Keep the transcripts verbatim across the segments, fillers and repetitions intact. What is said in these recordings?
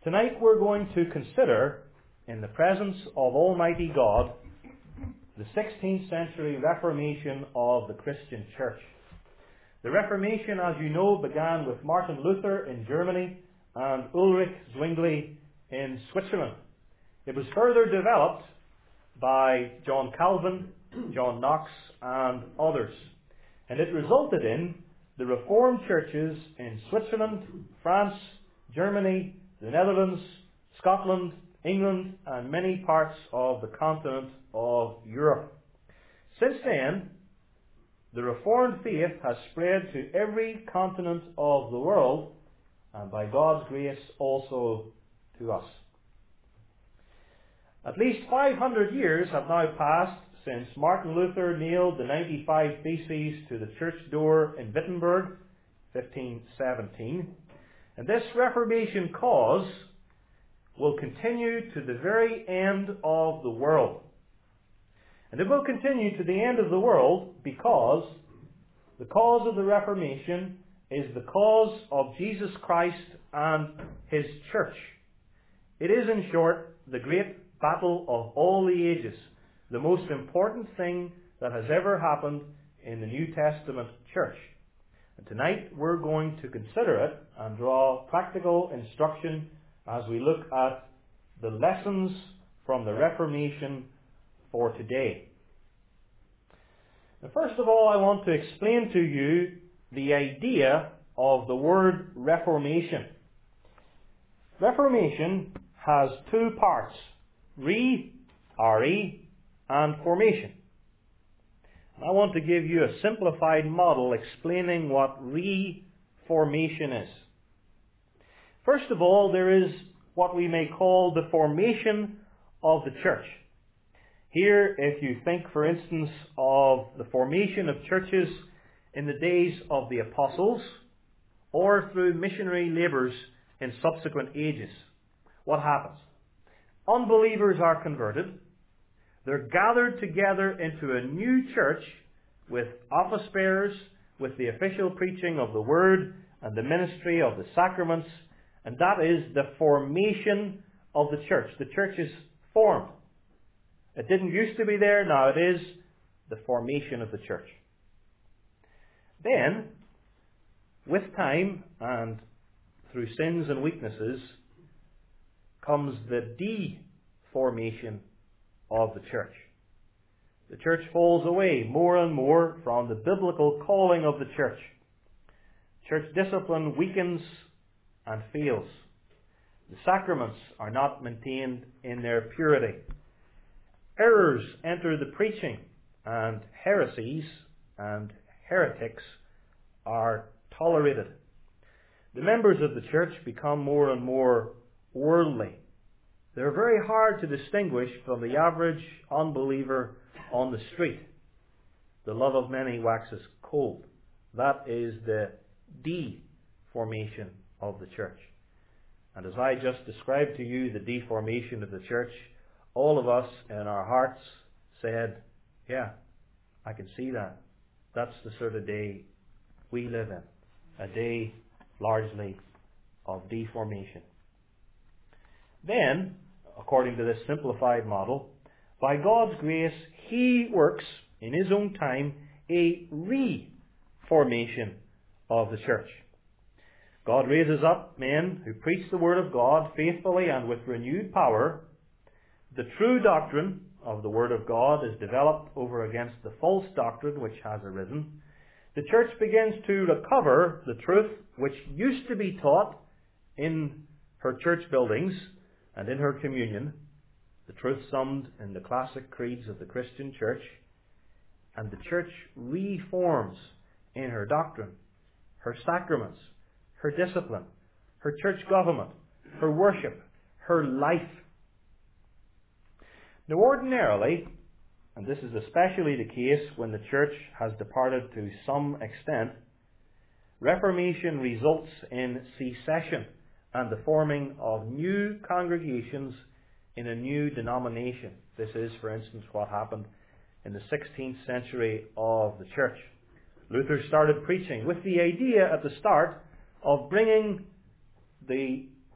Tonight we're going to consider, in the presence of Almighty God, the sixteenth century Reformation of the Christian Church. The Reformation, as you know, began with Martin Luther in Germany and Ulrich Zwingli in Switzerland. It was further developed by John Calvin, John Knox, and others. And it resulted in the Reformed churches in Switzerland, France, Germany, the Netherlands, Scotland, England, and many parts of the continent of Europe. Since then, the Reformed faith has spread to every continent of the world, and by God's grace also to us. At least five hundred years have now passed since Martin Luther nailed the ninety-five Theses to the church door in Wittenberg, fifteen seventeen. And this Reformation cause will continue to the very end of the world. And it will continue to the end of the world because the cause of the Reformation is the cause of Jesus Christ and His church. It is, in short, the great battle of all the ages, the most important thing that has ever happened in the New Testament church. And tonight we're going to consider it and draw practical instruction as we look at the lessons from the Reformation for today. Now, first of all, I want to explain to you the idea of the word Reformation. Reformation has two parts, re, R-E, and formation. I want to give you a simplified model explaining what reformation is. First of all, there is what we may call the formation of the church. Here, if you think, for instance, of the formation of churches in the days of the apostles, or through missionary labours in subsequent ages, what happens? Unbelievers are converted. They're gathered together into a new church with office bearers, with the official preaching of the Word and the ministry of the sacraments, and that is the formation of the church. The church is formed. It didn't used to be there, now it is the formation of the church. Then, with time and through sins and weaknesses, comes the deformation of the church. The church falls away more and more from the biblical calling of the church. Church discipline weakens and fails. The sacraments are not maintained in their purity. Errors enter the preaching, and heresies and heretics are tolerated. The members of the church become more and more worldly. They're very hard to distinguish from the average unbeliever on the street. The love of many waxes cold. That is the deformation of the church. And as I just described to you the deformation of the church, all of us in our hearts said, yeah, I can see that. That's the sort of day we live in. A day largely of deformation. Then, according to this simplified model, by God's grace, He works in His own time a reformation of the church. God raises up men who preach the Word of God faithfully and with renewed power. The true doctrine of the Word of God is developed over against the false doctrine which has arisen. The church begins to recover the truth which used to be taught in her church buildings and in her communion, the truth summed in the classic creeds of the Christian church, and the church reforms in her doctrine, her sacraments, her discipline, her church government, her worship, her life. Now ordinarily, and this is especially the case when the church has departed to some extent, Reformation results in secession and the forming of new congregations in a new denomination. This is, for instance, what happened in the sixteenth century of the church. Luther started preaching with the idea at the start of bringing the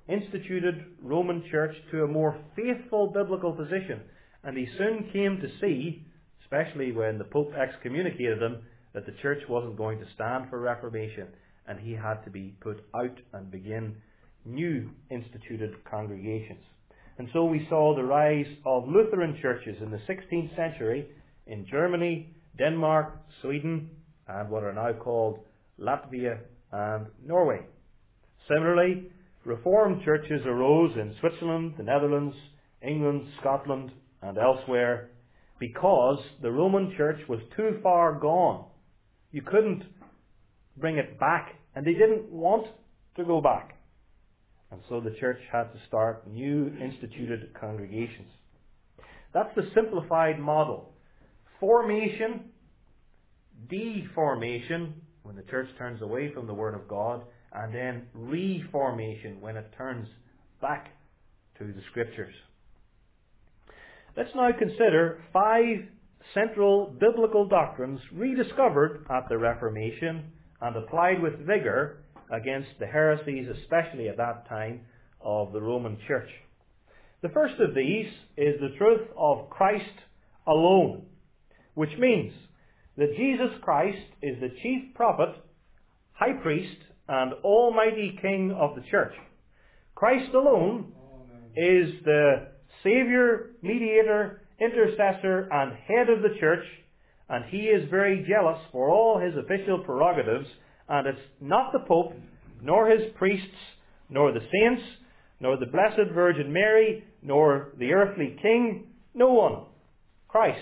instituted Roman Church to a more faithful biblical position. And he soon came to see, especially when the Pope excommunicated him, that the church wasn't going to stand for reformation, and he had to be put out and begin new instituted congregations. And so we saw the rise of Lutheran churches in the sixteenth century in Germany, Denmark, Sweden, and what are now called Latvia and Norway. Similarly, Reformed churches arose in Switzerland, the Netherlands, England, Scotland, and elsewhere, because the Roman Church was too far gone. You couldn't bring it back, and they didn't want to go back. And so the church had to start new instituted congregations. That's the simplified model. Formation, deformation, when the church turns away from the Word of God, and then reformation, when it turns back to the Scriptures. Let's now consider five central biblical doctrines rediscovered at the Reformation and applied with vigour against the heresies, especially at that time, of the Roman Church. The first of these is the truth of Christ alone, which means that Jesus Christ is the chief prophet, high priest, and almighty King of the church. Christ alone is the Saviour, mediator, intercessor, and head of the church, and he is very jealous for all his official prerogatives, and it's not the Pope, nor his priests, nor the saints, nor the Blessed Virgin Mary, nor the earthly king, no one. Christ.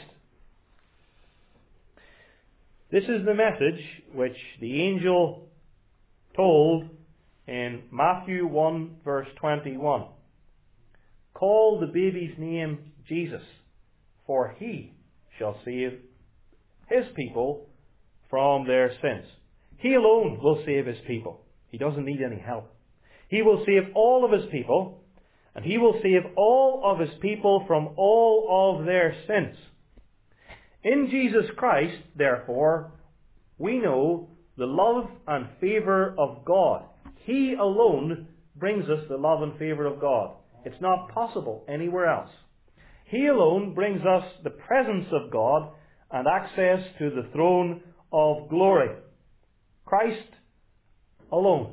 This is the message which the angel told in Matthew one verse twenty-one. Call the baby's name Jesus, for he shall save his people from their sins. He alone will save his people. He doesn't need any help. He will save all of his people, and he will save all of his people from all of their sins. In Jesus Christ, therefore, we know the love and favour of God. He alone brings us the love and favour of God. It's not possible anywhere else. He alone brings us the presence of God and access to the throne of glory. Christ alone.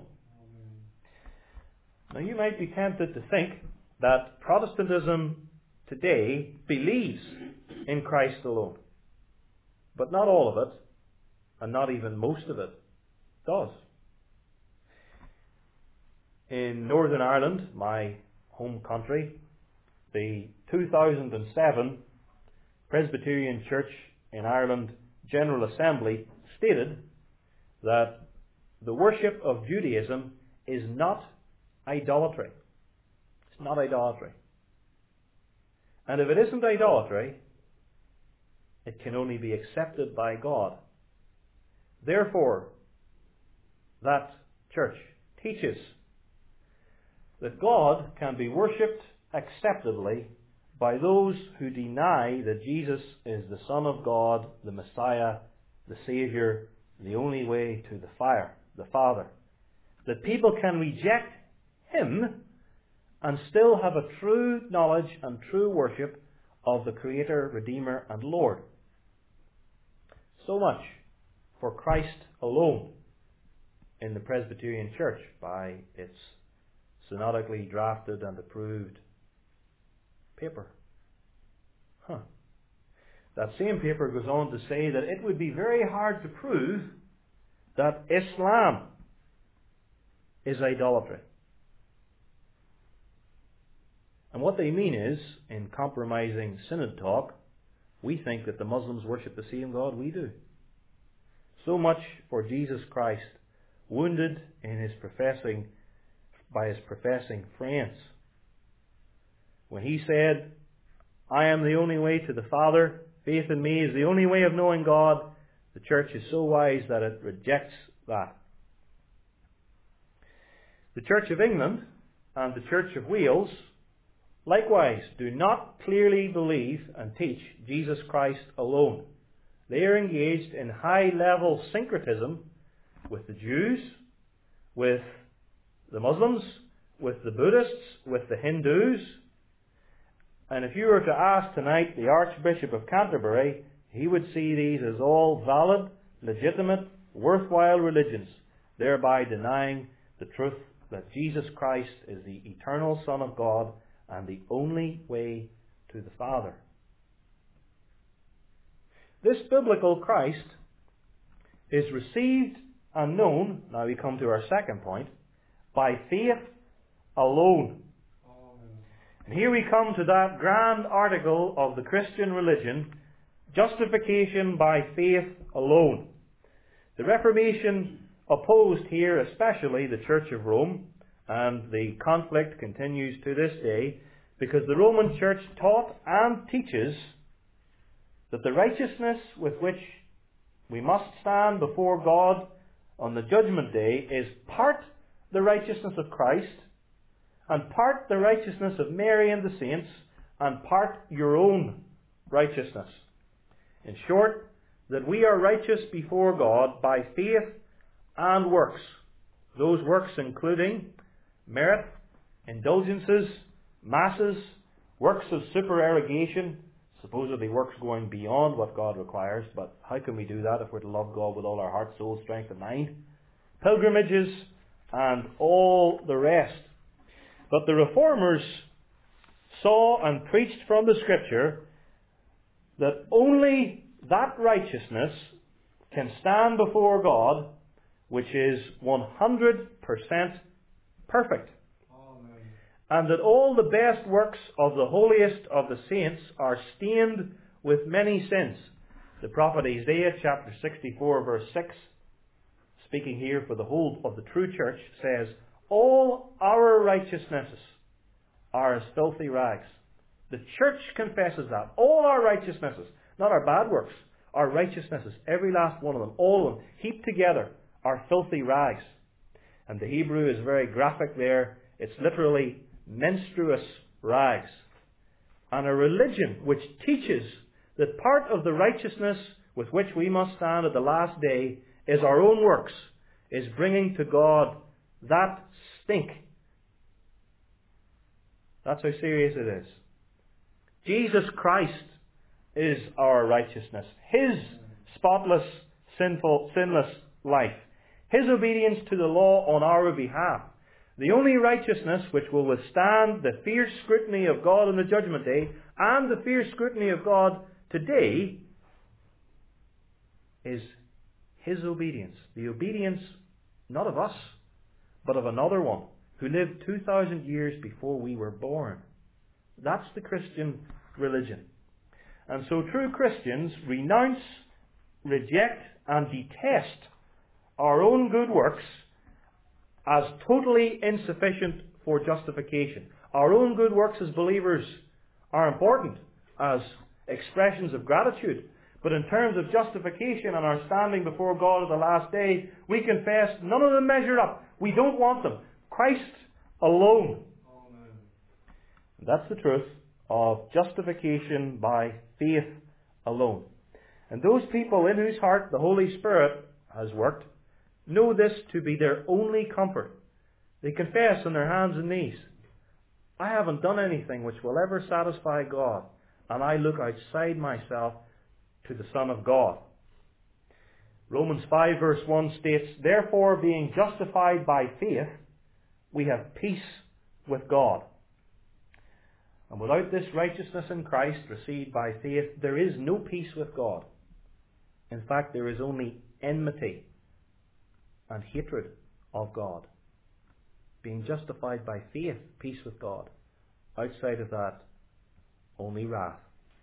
Now you might be tempted to think that Protestantism today believes in Christ alone. But not all of it, and not even most of it, does. In Northern Ireland, my home country, the two thousand seven Presbyterian Church in Ireland General Assembly stated that the worship of Judaism is not idolatry. It's not idolatry. And if it isn't idolatry, it can only be accepted by God. Therefore, that church teaches that God can be worshipped acceptably by those who deny that Jesus is the Son of God, the Messiah, the Saviour, the only way to the fire, the Father. That people can reject Him and still have a true knowledge and true worship of the Creator, Redeemer, and Lord. So much for Christ alone in the Presbyterian Church by its synodically drafted and approved paper. Huh. That same paper goes on to say that it would be very hard to prove that Islam is idolatry. And what they mean is, in compromising synod talk, we think that the Muslims worship the same God we do. So much for Jesus Christ, wounded in his professing, by his professing friends. When he said, I am the only way to the Father, faith in me is the only way of knowing God, the church is so wise that it rejects that. The Church of England and the Church of Wales likewise do not clearly believe and teach Jesus Christ alone. They are engaged in high-level syncretism with the Jews, with the Muslims, with the Buddhists, with the Hindus. And if you were to ask tonight the Archbishop of Canterbury, he would see these as all valid, legitimate, worthwhile religions, thereby denying the truth that Jesus Christ is the eternal Son of God and the only way to the Father. This biblical Christ is received and known, now we come to our second point, by faith alone. And here we come to that grand article of the Christian religion, justification by faith alone. The Reformation opposed here especially the Church of Rome, and the conflict continues to this day, because the Roman Church taught and teaches that the righteousness with which we must stand before God on the judgment day is part the righteousness of Christ, and part the righteousness of Mary and the saints, and part your own righteousness. In short, that we are righteous before God by faith and works. Those works including merit, indulgences, masses, works of supererogation, supposedly works going beyond what God requires, but how can we do that if we're to love God with all our heart, soul, strength and mind? Pilgrimages and all the rest. But the Reformers saw and preached from the Scripture that only that righteousness can stand before God which is one hundred percent perfect. Amen. And that all the best works of the holiest of the saints are stained with many sins. The prophet Isaiah chapter sixty-four verse six, speaking here for the whole of the true church, says, all our righteousnesses are as filthy rags. The church confesses that. All our righteousnesses, not our bad works, our righteousnesses, every last one of them, all of them, heaped together, are filthy rags. And the Hebrew is very graphic there. It's literally menstruous rags. And a religion which teaches that part of the righteousness with which we must stand at the last day is our own works, is bringing to God that stink. That's how serious it is. Jesus Christ is our righteousness. His spotless, sinful, sinless life. His obedience to the law on our behalf. The only righteousness which will withstand the fierce scrutiny of God on the judgment day and the fierce scrutiny of God today is His obedience. The obedience not of us, but of another one who lived two thousand years before we were born. That's the Christian religion. And so true Christians renounce, reject and detest our own good works as totally insufficient for justification. Our own good works as believers are important as expressions of gratitude. But in terms of justification and our standing before God at the last day, we confess none of them measure up. We don't want them. Christ alone. Amen. That's the truth of justification by faith alone. And those people in whose heart the Holy Spirit has worked know this to be their only comfort. They confess on their hands and knees, I haven't done anything which will ever satisfy God, and I look outside myself to the Son of God. Romans five verse one states, therefore being justified by faith, we have peace with God. And without this righteousness in Christ received by faith, there is no peace with God. In fact, there is only enmity and hatred of God. Being justified by faith, peace with God. Outside of that, only wrath.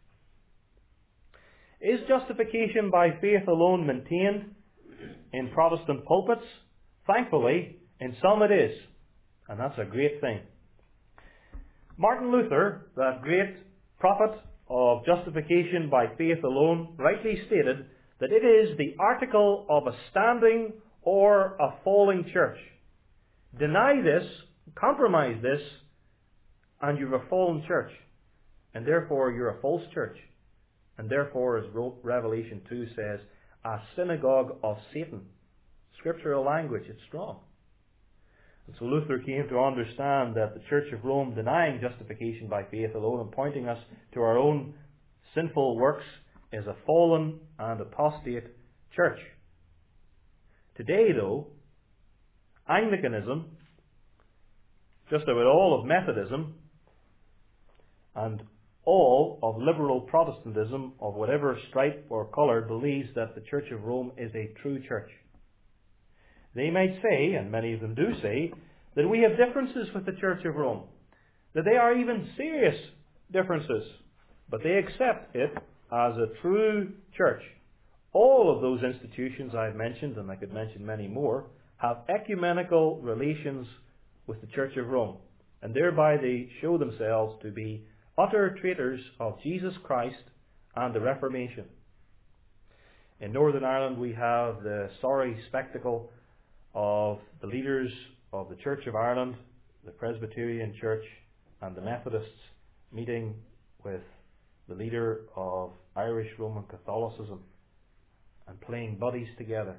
Is justification by faith alone maintained in Protestant pulpits? Thankfully, in some it is. And that's a great thing. Martin Luther, that great prophet of justification by faith alone, rightly stated that it is the article of a standing or a falling church. Deny this, compromise this, and you're a fallen church. And therefore you're a false church. And therefore, as Revelation two says, a synagogue of Satan. Scriptural language, it's strong. And so Luther came to understand that the Church of Rome, denying justification by faith alone and pointing us to our own sinful works, is a fallen and apostate church. Today, though, Anglicanism, just about all of Methodism, and all of liberal Protestantism of whatever stripe or colour, believes that the Church of Rome is a true church. They might say, and many of them do say, that we have differences with the Church of Rome, that they are even serious differences, but they accept it as a true church. All of those institutions I've mentioned, and I could mention many more, have ecumenical relations with the Church of Rome, and thereby they show themselves to be utter traitors of Jesus Christ and the Reformation. In Northern Ireland we have the sorry spectacle of the leaders of the Church of Ireland, the Presbyterian Church and the Methodists meeting with the leader of Irish Roman Catholicism and playing buddies together.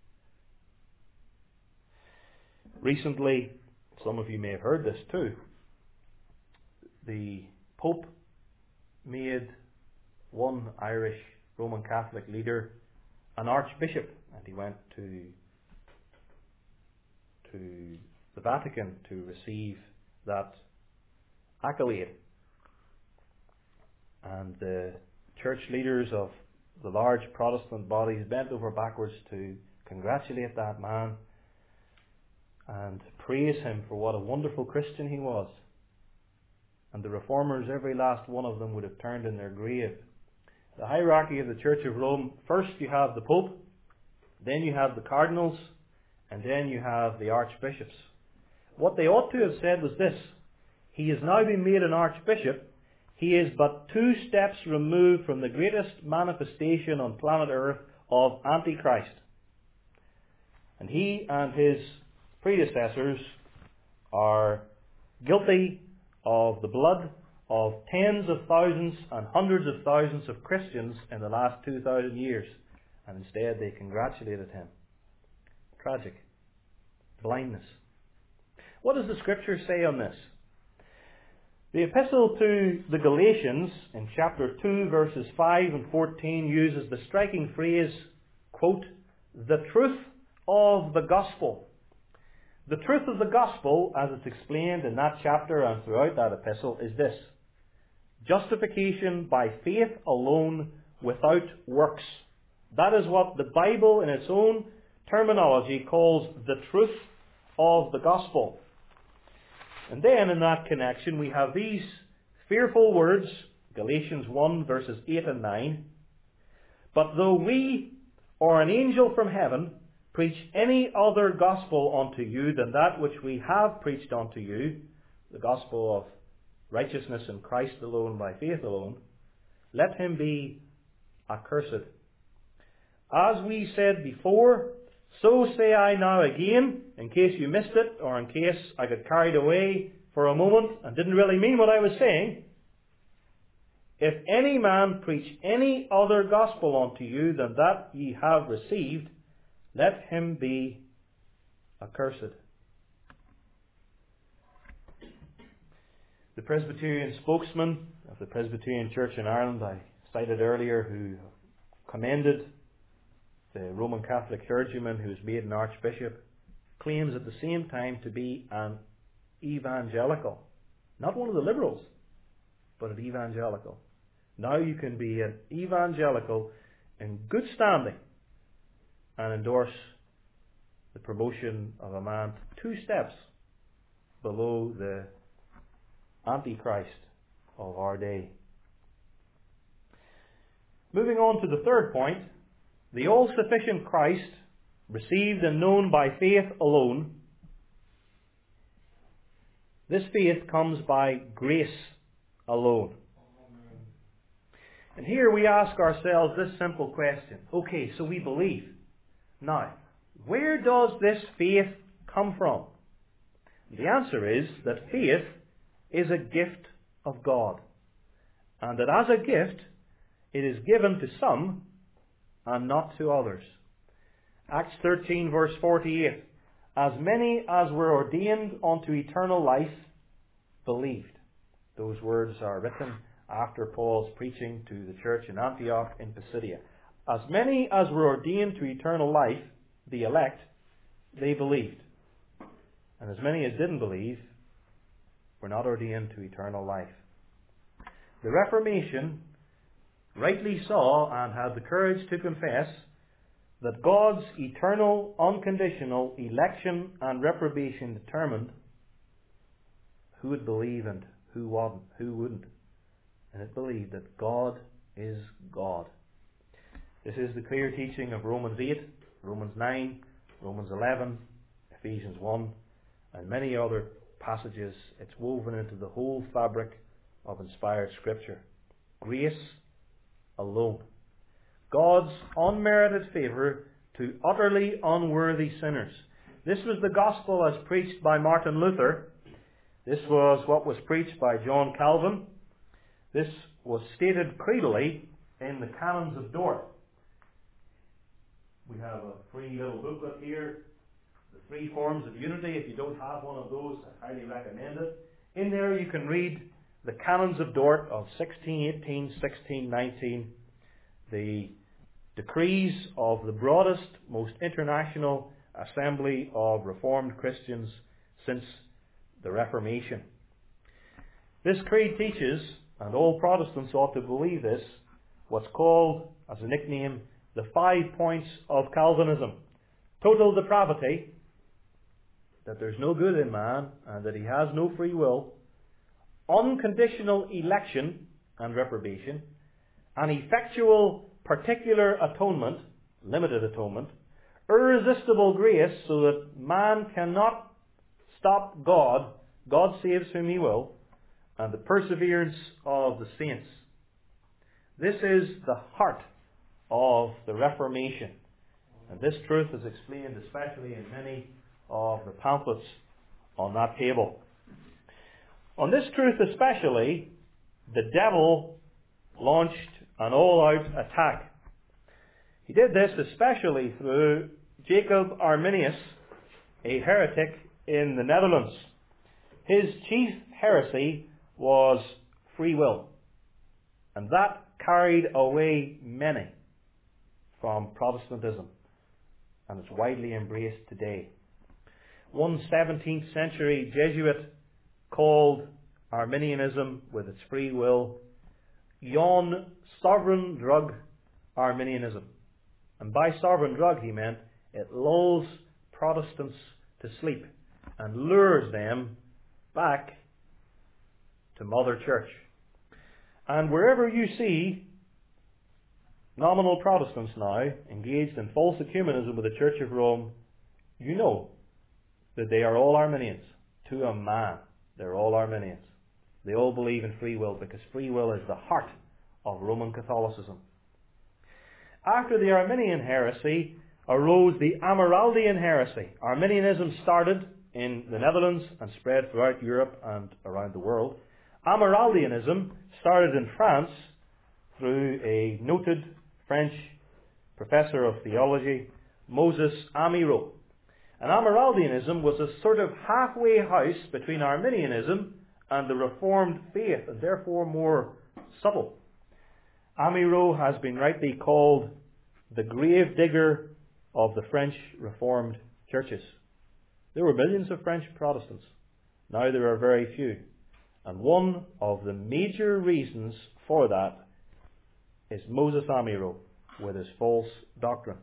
Recently, some of you may have heard this too, the Pope made one Irish Roman Catholic leader an archbishop, and he went to to the Vatican to receive that accolade. And the church leaders of the large Protestant bodies bent over backwards to congratulate that man and praise him for what a wonderful Christian he was. And the reformers, every last one of them, would have turned in their grave. The hierarchy of the Church of Rome: first you have the Pope, then you have the cardinals, and then you have the archbishops. What they ought to have said was this: he has now been made an archbishop. He is but two steps removed from the greatest manifestation on planet Earth of Antichrist. And he and his predecessors are guilty of the blood of tens of thousands and hundreds of thousands of Christians in the last two thousand years. And instead they congratulated him. Tragic. Blindness. What does the Scripture say on this? The epistle to the Galatians in chapter two verses five and fourteen uses the striking phrase, quote, "the truth of the gospel." The truth of the gospel, as it's explained in that chapter and throughout that epistle, is this: justification by faith alone, without works. That is what the Bible in its own terminology calls the truth of the gospel. And then in that connection we have these fearful words, Galatians one verses eight and nine. "But though we or an angel from heaven preach any other gospel unto you than that which we have preached unto you," the gospel of righteousness in Christ alone by faith alone, "let him be accursed. As we said before, so say I now again," in case you missed it, or in case I got carried away for a moment and didn't really mean what I was saying. "If any man preach any other gospel unto you than that ye have received, let him be accursed." The Presbyterian spokesman of the Presbyterian Church in Ireland, I cited earlier, who commended the Roman Catholic clergyman who was made an archbishop, claims at the same time to be an evangelical. Not one of the liberals, but an evangelical. Now you can be an evangelical in good standing and endorse the promotion of a man two steps below the Antichrist of our day. Moving on to the third point, the all-sufficient Christ, received and known by faith alone. This faith comes by grace alone. And here we ask ourselves this simple question. Okay, so we believe. Now, where does this faith come from? The answer is that faith is a gift of God, and that as a gift it is given to some and not to others. Acts thirteen verse forty-eight. as many as were ordained unto eternal life believed. Those words are written after Paul's preaching to the church in Antioch in Pisidia. As many as were ordained to eternal life, the elect, they believed. And as many as didn't believe were not ordained to eternal life. The Reformation rightly saw and had the courage to confess that God's eternal, unconditional election and reprobation determined who would believe and who wouldn't. Who wouldn't. And it believed that God is God. This is the clear teaching of Romans eight, Romans nine, Romans eleven, Ephesians one, and many other passages. It's woven into the whole fabric of inspired Scripture. Grace alone. God's unmerited favour to utterly unworthy sinners. This was the gospel as preached by Martin Luther. This was what was preached by John Calvin. This was stated creedally in the Canons of Dort. We have a free little booklet here, the three forms of unity. If you don't have one of those, I highly recommend it. In there you can read the Canons of Dort of sixteen eighteen, sixteen nineteen, the decrees of the broadest, most international assembly of Reformed Christians since the Reformation. This creed teaches, and all Protestants ought to believe this, what's called, as a nickname, the five points of Calvinism. Total depravity, that there's no good in man, and that he has no free will. Unconditional election and reprobation. An effectual particular atonement, limited atonement. Irresistible grace, so that man cannot stop God. God saves whom he will. And the perseverance of the saints. This is the heart of the Reformation. And this truth is explained especially in many of the pamphlets on that table. On this truth especially, the devil launched an all-out attack. He did this especially through Jacob Arminius, a heretic in the Netherlands. His chief heresy was free will, and that carried away many from Protestantism, and it's widely embraced today. One seventeenth century Jesuit called Arminianism, with its free will, yon sovereign drug Arminianism. And by sovereign drug he meant it lulls Protestants to sleep and lures them back to Mother Church. And wherever you see nominal Protestants now engaged in false ecumenism with the Church of Rome, you know that they are all Arminians. To a man, they're all Arminians. They all believe in free will, because free will is the heart of Roman Catholicism. After the Arminian heresy arose the Amyraldian heresy. Arminianism started in the Netherlands and spread throughout Europe and around the world. Amyraldianism started in France through a noted French professor of theology, Moses Amyraut. And Amyraldianism was a sort of halfway house between Arminianism and the Reformed faith, and therefore more subtle. Amyraut has been rightly called the grave digger of the French Reformed churches. There were millions of French Protestants. Now there are very few. And one of the major reasons for that is Moses Amyraut with his false doctrine.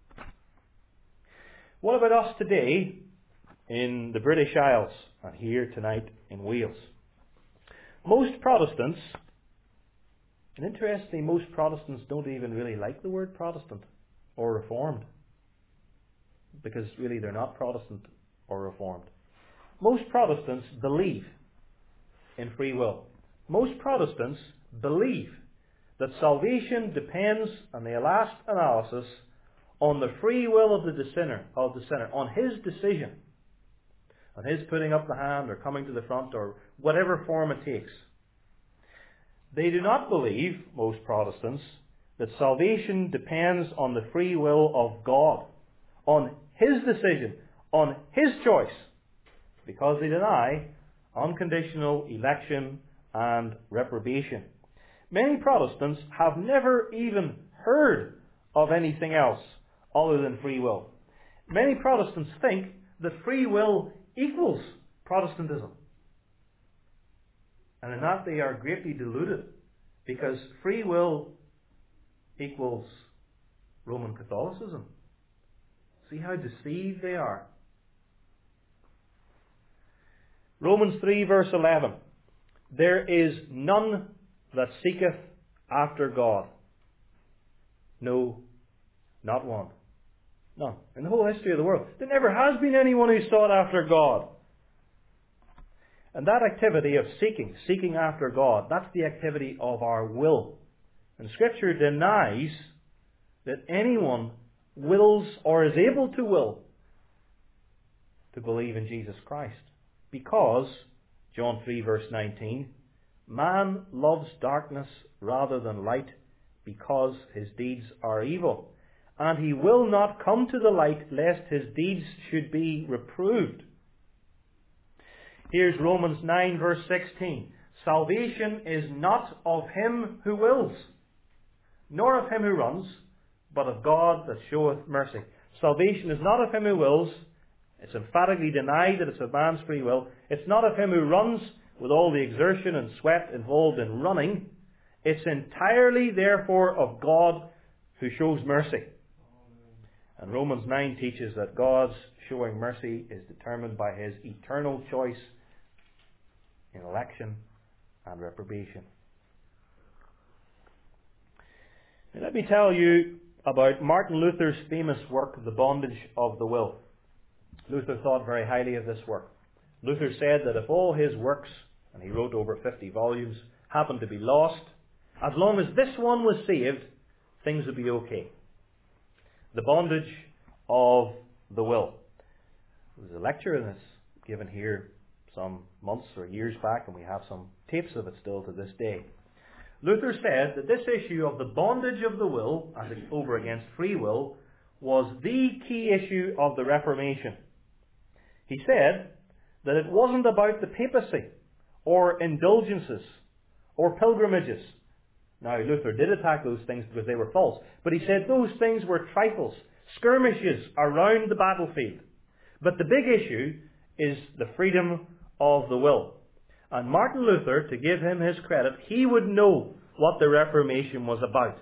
What about us today in the British Isles and here tonight in Wales? Most Protestants, and interestingly, most Protestants don't even really like the word Protestant or Reformed, because really they're not Protestant or Reformed. Most Protestants believe in free will. Most Protestants believe that salvation depends, on the last analysis, on the free will of the sinner, of the sinner, on his decision, on his putting up the hand or coming to the front or whatever form it takes. They do not believe, most Protestants, that salvation depends on the free will of God, on his decision, on his choice, because they deny unconditional election and reprobation. Many Protestants have never even heard of anything else other than free will. Many Protestants think that free will equals Protestantism. And in that they are greatly deluded, because free will equals Roman Catholicism. See how deceived they are. Romans three verse eleven. There is none that seeketh after God. No, not one. None. In the whole history of the world. There never has been anyone who sought after God. And that activity of seeking, seeking after God, that's the activity of our will. And Scripture denies that anyone wills or is able to will to believe in Jesus Christ. Because, John three verse nineteen, man loves darkness rather than light, because his deeds are evil. And he will not come to the light, lest his deeds should be reproved. Here's Romans nine verse sixteen. Salvation is not of him who wills, nor of him who runs, but of God that showeth mercy. Salvation is not of him who wills. It's emphatically denied that it's of man's free will. It's not of him who runs with all the exertion and sweat involved in running. It's entirely, therefore, of God who shows mercy. And Romans nine teaches that God's showing mercy is determined by his eternal choice in election and reprobation. Now, let me tell you about Martin Luther's famous work, The Bondage of the Will. Luther thought very highly of this work. Luther said that if all his works, and he wrote over fifty volumes, happened to be lost, as long as this one was saved, things would be okay. The Bondage of the Will. There's a lecture in this given here some months or years back, and we have some tapes of it still to this day. Luther said that this issue of the bondage of the will, as over against free will, was the key issue of the Reformation. He said that it wasn't about the papacy, or indulgences, or pilgrimages. Now, Luther did attack those things because they were false, but he said those things were trifles, skirmishes around the battlefield. But the big issue is the freedom of the will. And Martin Luther, to give him his credit, he would know what the Reformation was about.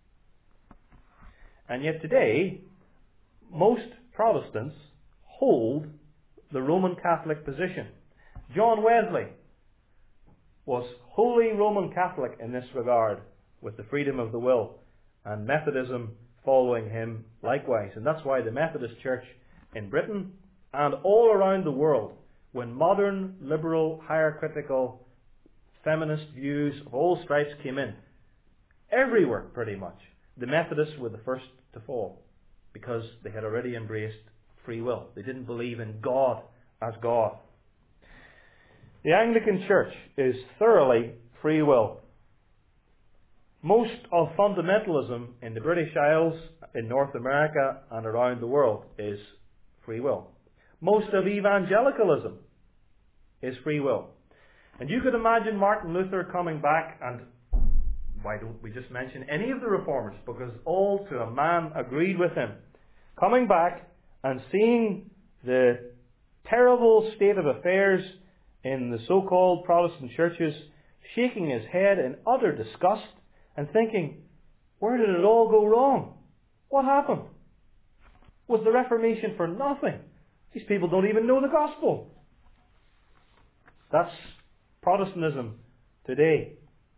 And yet today, most Protestants hold the Roman Catholic position. John Wesley was wholly Roman Catholic in this regard, with the freedom of the will, and Methodism following him likewise. And that's why the Methodist Church in Britain and all around the world, when modern, liberal, hierarchical, feminist views of all stripes came in, everywhere pretty much, the Methodists were the first to fall, because they had already embraced free will. They didn't believe in God as God. The Anglican Church is thoroughly free will. Most of fundamentalism in the British Isles, in North America and around the world is free will. Most of evangelicalism is free will. And you could imagine Martin Luther coming back, and why don't we just mention any of the reformers, because all to a man agreed with him, coming back and seeing the terrible state of affairs in the so-called Protestant churches, shaking his head in utter disgust and thinking, where did it all go wrong? What happened? Was the Reformation for nothing? These people don't even know the gospel. That's Protestantism today.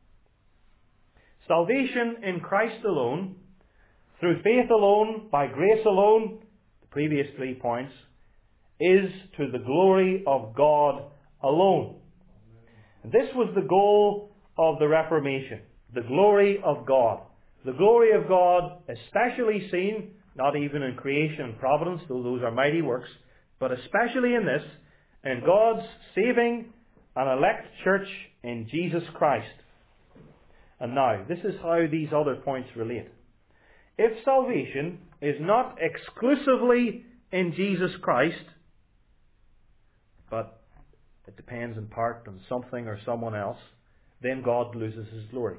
Salvation in Christ alone, through faith alone, by grace alone, the previous three points, is to the glory of God alone. And this was the goal of the Reformation, the glory of God. The glory of God especially seen, not even in creation and providence, though those are mighty works, but especially in this, in God's saving and elect church in Jesus Christ. And now, this is how these other points relate. If salvation is not exclusively in Jesus Christ, but it depends in part on something or someone else, then God loses His glory.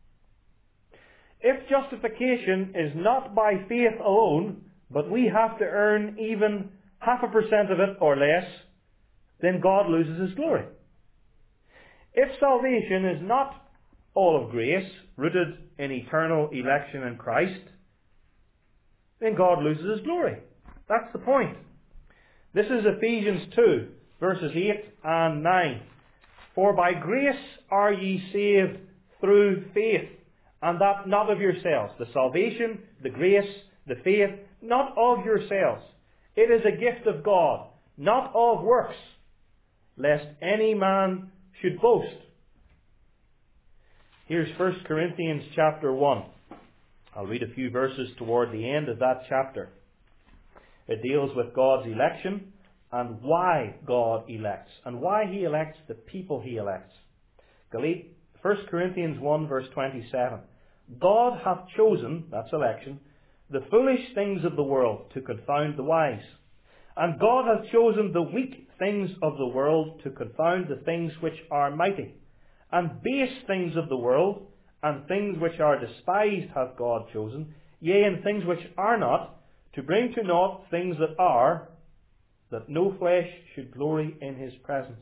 If justification is not by faith alone, but we have to earn even half a percent of it or less, then God loses His glory. If salvation is not all of grace, rooted in eternal election in Christ, then God loses His glory. That's the point. This is Ephesians two, verses eight and nine. For by grace are ye saved through faith, and that not of yourselves. The salvation, the grace, the faith, not of yourselves. It is a gift of God, not of works, lest any man should boast. Here's First Corinthians chapter one. I'll read a few verses toward the end of that chapter. It deals with God's election and why God elects, and why He elects the people He elects. First Corinthians one, verse twenty-seven. God hath chosen, that's election, the foolish things of the world to confound the wise. And God hath chosen the weak things of the world to confound the things which are mighty. And base things of the world, and things which are despised hath God chosen, yea, and things which are not, to bring to naught things that are, that no flesh should glory in His presence.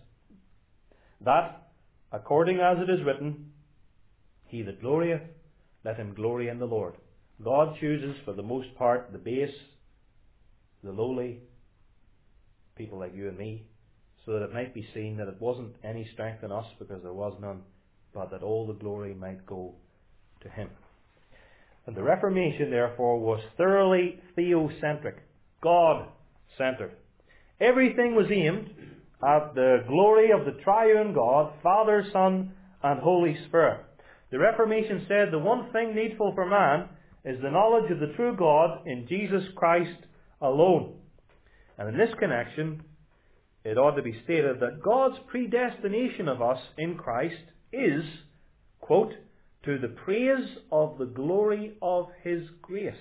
That, according as it is written, He that glorieth, let him glory in the Lord. God chooses, for the most part, the base, the lowly, people like you and me, so that it might be seen that it wasn't any strength in us, because there was none, but that all the glory might go to Him. And the Reformation, therefore, was thoroughly theocentric, God-centered. Everything was aimed at the glory of the triune God, Father, Son, and Holy Spirit. The Reformation said the one thing needful for man is the knowledge of the true God in Jesus Christ alone. And in this connection, it ought to be stated that God's predestination of us in Christ is, quote, to the praise of the glory of His grace.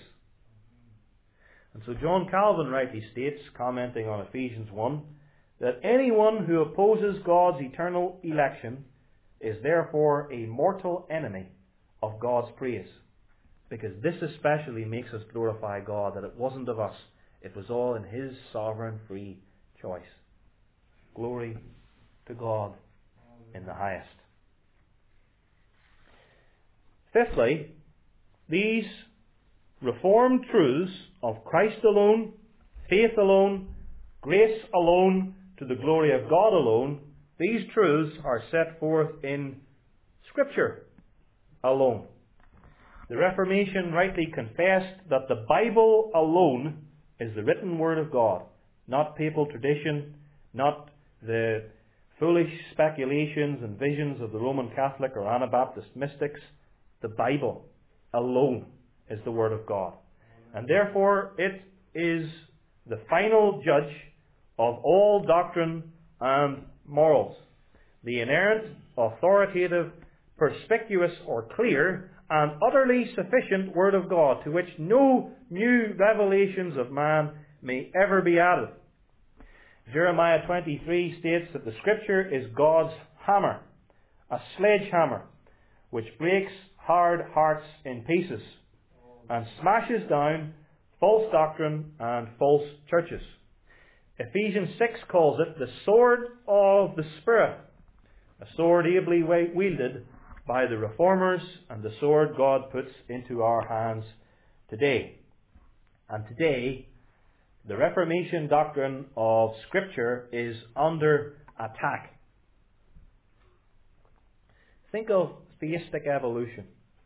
And so John Calvin rightly states, commenting on Ephesians one, that anyone who opposes God's eternal election is therefore a mortal enemy of God's praise. Because this especially makes us glorify God, that it wasn't of us. It was all in His sovereign free choice. Glory to God in the highest. Fifthly, these reformed truths of Christ alone, faith alone, grace alone, to the glory of God alone, these truths are set forth in Scripture alone. The Reformation rightly confessed that the Bible alone is the written Word of God, not papal tradition, not the foolish speculations and visions of the Roman Catholic or Anabaptist mystics. The Bible alone is the Word of God. And therefore it is the final judge of all doctrine and morals. The inerrant, authoritative, perspicuous or clear, and utterly sufficient Word of God, to which no new revelations of man may ever be added. Jeremiah twenty-three states that the Scripture is God's hammer, a sledgehammer, which breaks hard hearts in pieces and smashes down false doctrine and false churches. Ephesians six calls it the sword of the Spirit, a sword ably wielded by the reformers, and the sword God puts into our hands today. And today, the Reformation doctrine of Scripture is under attack. Think of theistic evolution.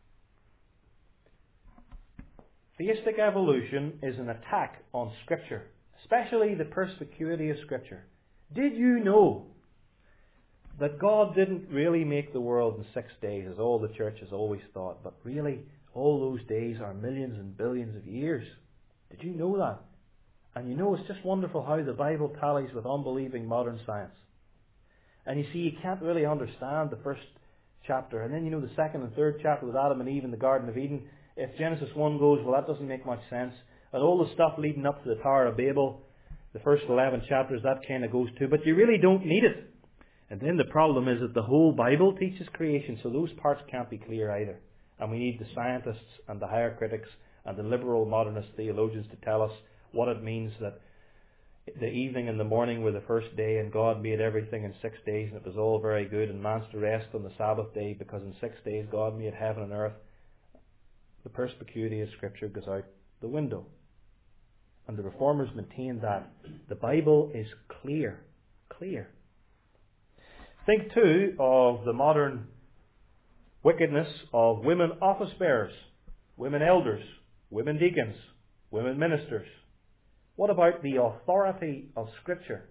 Theistic evolution is an attack on Scripture, especially the perspicuity of Scripture. Did you know that God didn't really make the world in six days, as all the church has always thought, but really all those days are millions and billions of years? Did you know that? And you know, it's just wonderful how the Bible tallies with unbelieving modern science. And you see, you can't really understand the first chapter, and then you know the second and third chapter with Adam and Eve in the Garden of Eden. If Genesis one goes, well, that doesn't make much sense. And all the stuff leading up to the Tower of Babel, The first eleven chapters, that kind of goes to, but you really don't need it. And then the problem is that the whole Bible teaches creation, so those parts can't be clear either. And we need the scientists and the higher critics and the liberal modernist theologians to tell us what it means that the evening and the morning were the first day, and God made everything in six days, and it was all very good, and man's to rest on the Sabbath day, because in six days God made heaven and earth. The perspicuity of Scripture goes out the window. And the Reformers maintain that the Bible is clear. Clear. Think too of the modern wickedness of women office bearers, women elders, women deacons, women ministers. What about the authority of Scripture?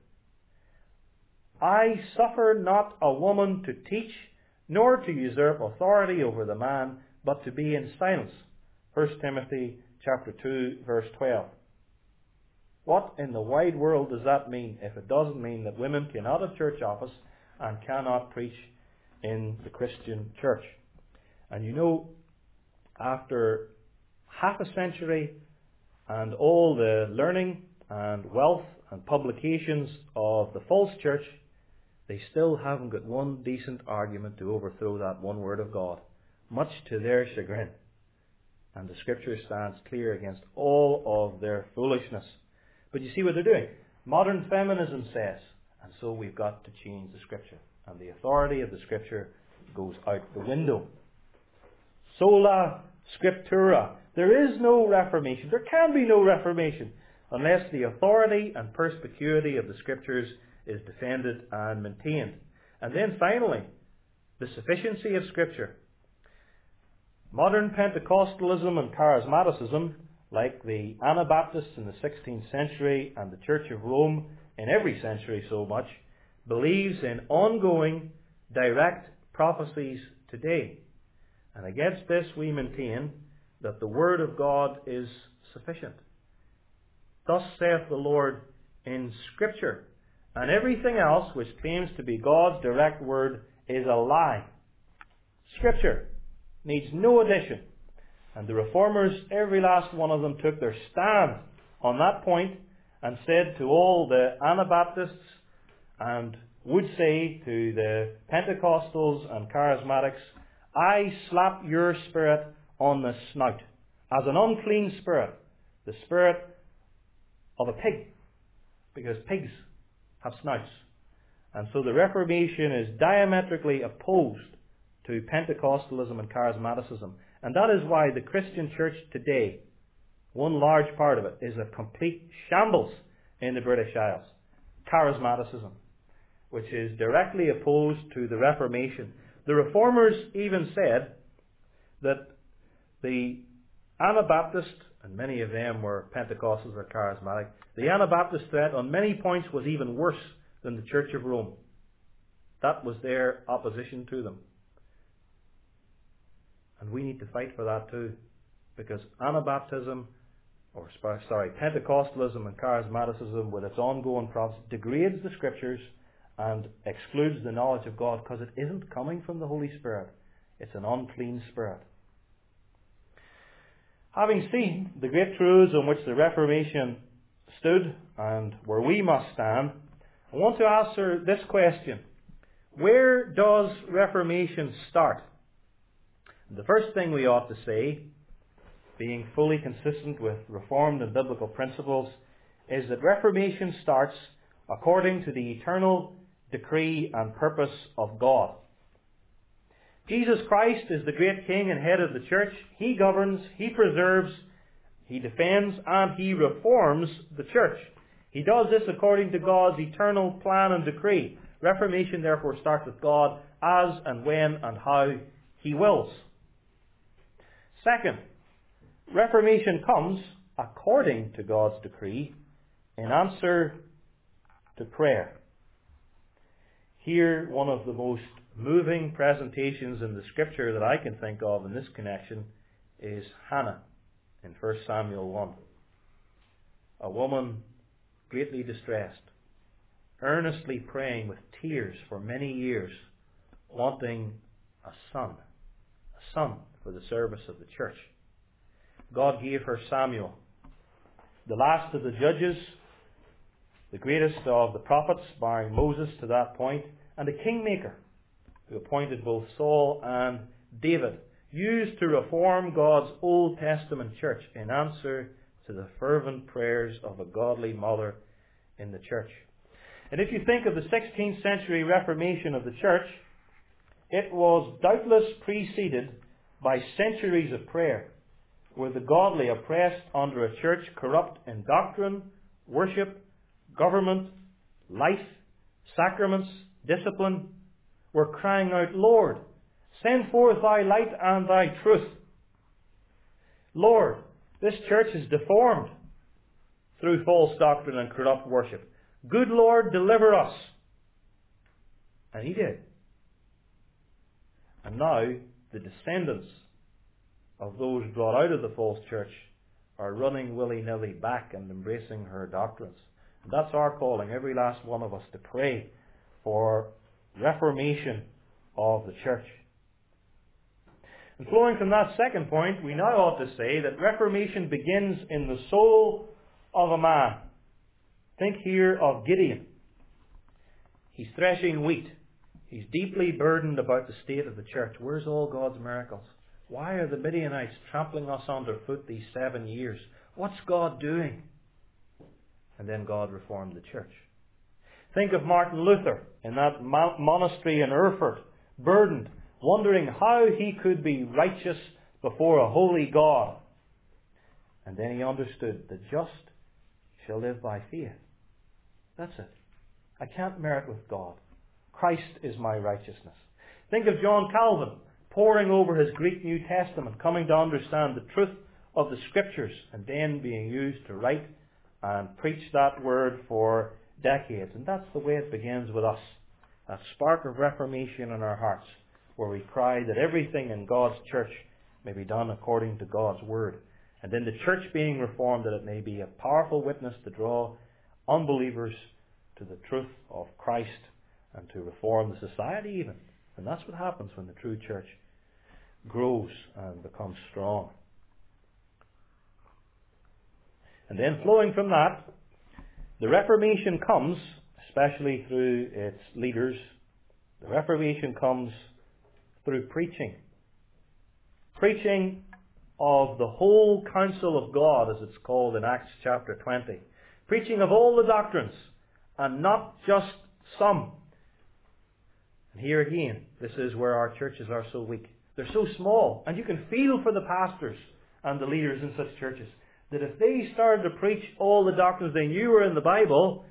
I suffer not a woman to teach, nor to usurp authority over the man, but to be in silence. First Timothy chapter two, verse twelve. What in the wide world does that mean if it doesn't mean that women cannot have church office and cannot preach in the Christian church? And you know, after half a century and all the learning and wealth and publications of the false church, they still haven't got one decent argument to overthrow that one word of God, much to their chagrin. And the Scripture stands clear against all of their foolishness. But you see what they're doing. Modern feminism says, and so we've got to change the Scripture. And the authority of the Scripture goes out the window. Sola Scriptura. There is no Reformation. There can be no Reformation unless the authority and perspicuity of the Scriptures is defended and maintained. And then finally, the sufficiency of Scripture. Modern Pentecostalism and charismaticism, like the Anabaptists in the sixteenth century and the Church of Rome in every century so much, believes in ongoing direct prophecies today. And against this we maintain that the Word of God is sufficient. Thus saith the Lord in Scripture. And everything else which claims to be God's direct word is a lie. Scripture needs no addition. And the Reformers, every last one of them, took their stand on that point and said to all the Anabaptists and would say to the Pentecostals and Charismatics, I slap your spirit on the snout as an unclean spirit, the spirit of a pig, because pigs have snouts. And so the Reformation is diametrically opposed to Pentecostalism and Charismaticism. And that is why the Christian church today, one large part of it, is a complete shambles in the British Isles. Charismaticism, which is directly opposed to the Reformation. The Reformers even said that the Anabaptist, and many of them were Pentecostals or Charismatic, the Anabaptist threat on many points was even worse than the Church of Rome. That was their opposition to them. And we need to fight for that too. Because Anabaptism, or sorry, Pentecostalism and Charismaticism with its ongoing process degrades the Scriptures and excludes the knowledge of God because it isn't coming from the Holy Spirit. It's an unclean spirit. Having seen the great truths on which the Reformation stood and where we must stand, I want to answer this question. Where does Reformation start? The first thing we ought to say, being fully consistent with Reformed and biblical principles, is that Reformation starts according to the eternal decree and purpose of God. Jesus Christ is the great King and head of the church. He governs, He preserves, He defends, and He reforms the church. He does this according to God's eternal plan and decree. Reformation therefore starts with God as and when and how He wills. Second, Reformation comes according to God's decree in answer to prayer. Here, one of the most moving presentations in the Scripture that I can think of in this connection is Hannah in First Samuel one. A woman greatly distressed, earnestly praying with tears for many years, wanting a son, a son for the service of the church. God gave her Samuel, the last of the judges, the greatest of the prophets, barring Moses to that point, and a kingmaker who appointed both Saul and David, used to reform God's Old Testament church in answer to the fervent prayers of a godly mother in the church. And if you think of the sixteenth century Reformation of the church, it was doubtless preceded by centuries of prayer, where the godly oppressed under a church corrupt in doctrine, worship, government, life, sacraments, discipline, were crying out, Lord, send forth thy light and thy truth. Lord, this church is deformed through false doctrine and corrupt worship. Good Lord, deliver us. And he did. And now the descendants of those brought out of the false church are running willy-nilly back and embracing her doctrines. And that's our calling, every last one of us, to pray for reformation of the church. And flowing from that second point, we now ought to say that reformation begins in the soul of a man. Think here of Gideon. He's threshing wheat. He's deeply burdened about the state of the church. Where's all God's miracles? Why are the Midianites trampling us underfoot these seven years? What's God doing? And then God reformed the church. Think of Martin Luther in that monastery in Erfurt, burdened, wondering how he could be righteous before a holy God. And then he understood, the just shall live by faith. That's it. I can't merit with God. Christ is my righteousness. Think of John Calvin, poring over his Greek New Testament, coming to understand the truth of the Scriptures, and then being used to write and preach that word for decades. And that's the way it begins with us. A spark of reformation in our hearts, where we cry that everything in God's church may be done according to God's word. And then the church being reformed, that it may be a powerful witness to draw unbelievers to the truth of Christ and to reform the society even. And that's what happens when the true church grows and becomes strong. And then flowing from that, the Reformation comes, especially through its leaders, the Reformation comes through preaching. Preaching of the whole counsel of God, as it's called in Acts chapter twenty. Preaching of all the doctrines, and not just some. And here again, this is where our churches are so weak. They're so small, and you can feel for the pastors and the leaders in such churches, that if they started to preach all the doctrines they knew were in the Bible,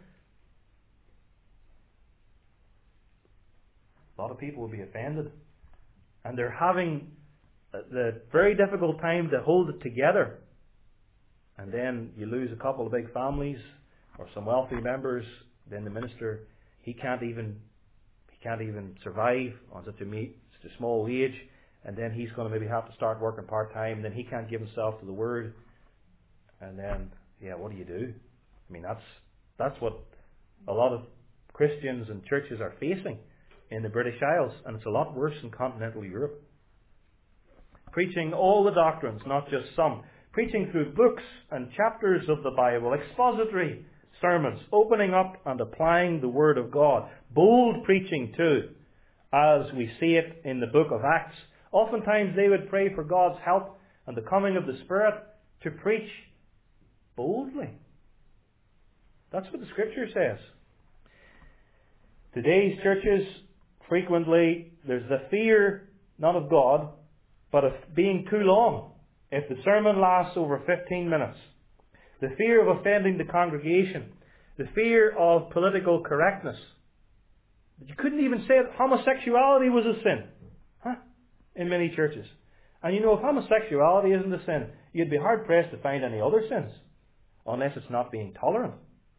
a lot of people would be offended. And they're having the very difficult time to hold it together. And then you lose a couple of big families or some wealthy members, then the minister, he can't even he can't even survive on such a, me, such a small wage, and then he's going to maybe have to start working part-time, and then he can't give himself to the Word. And then, yeah, what do you do? I mean, that's that's what a lot of Christians and churches are facing in the British Isles, and it's a lot worse in continental Europe. Preaching all the doctrines, not just some. Preaching through books and chapters of the Bible, expository sermons, opening up and applying the Word of God. Bold preaching too, as we see it in the book of Acts. Oftentimes they would pray for God's help and the coming of the Spirit to preach boldly. That's what the Scripture says. Today's churches, frequently, there's the fear, not of God, but of being too long. If the sermon lasts over fifteen minutes, the fear of offending the congregation, the fear of political correctness. You couldn't even say that homosexuality was a sin, huh? In many churches. And you know, if homosexuality isn't a sin, you'd be hard-pressed to find any other sins, unless it's not being tolerant.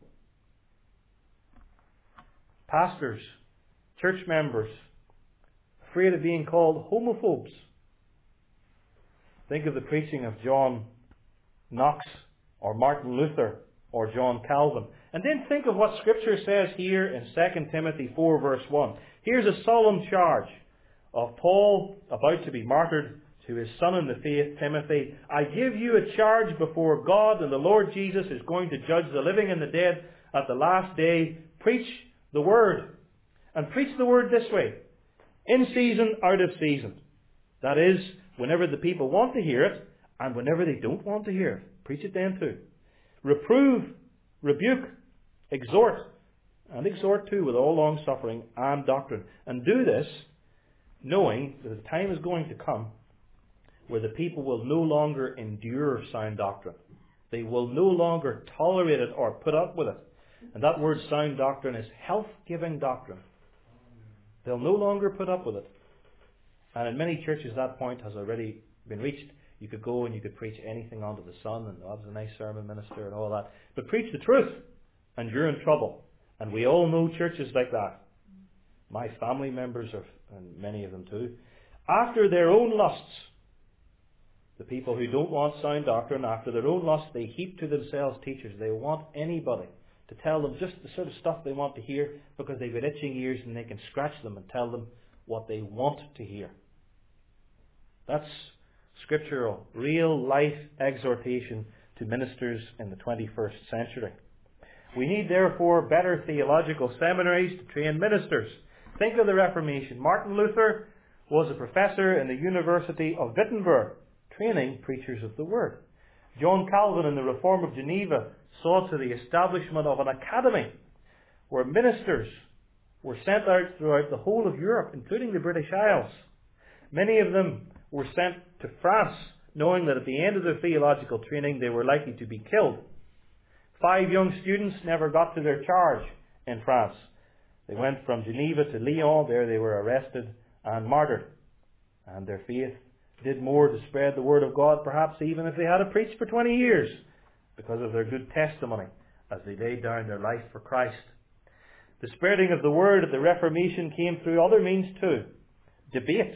Pastors, church members, afraid of being called homophobes. Think of the preaching of John Knox or Martin Luther or John Calvin. And then think of what Scripture says here in Second Timothy four verse one. Here's a solemn charge of Paul about to be martyred to his son in the faith, Timothy. I give you a charge before God and the Lord Jesus is going to judge the living and the dead at the last day, preach the word. And preach the word this way: in season, out of season. That is, whenever the people want to hear it, and whenever they don't want to hear it. Preach it then too. Reprove, rebuke, exhort, and exhort too with all long suffering and doctrine. And do this knowing that the time is going to come where the people will no longer endure sound doctrine. They will no longer tolerate it or put up with it. And that word sound doctrine is health-giving doctrine. They'll no longer put up with it. And in many churches that point has already been reached. You could go and you could preach anything under the sun, and oh, that was a nice sermon, minister, and all that. But preach the truth, and you're in trouble. And we all know churches like that. My family members, are, and many of them too, after their own lusts, the people who don't want sound doctrine, after their own lusts, they heap to themselves teachers. They want anybody to tell them just the sort of stuff they want to hear, because they've got itching ears and they can scratch them and tell them what they want to hear. That's scriptural, real life exhortation to ministers in the twenty-first century. We need, therefore, better theological seminaries to train ministers. Think of the Reformation. Martin Luther was a professor in the University of Wittenberg, training preachers of the Word. John Calvin in the Reform of Geneva saw to the establishment of an academy where ministers were sent out throughout the whole of Europe, including the British Isles. Many of them were sent to France, knowing that at the end of their theological training they were likely to be killed. Five young students never got to their charge in France. They went from Geneva to Lyon. There they were arrested and martyred. And their faith did more to spread the word of God, perhaps even if they had preached for twenty years, because of their good testimony as they laid down their life for Christ. The spreading of the word at the Reformation came through other means too. Debates.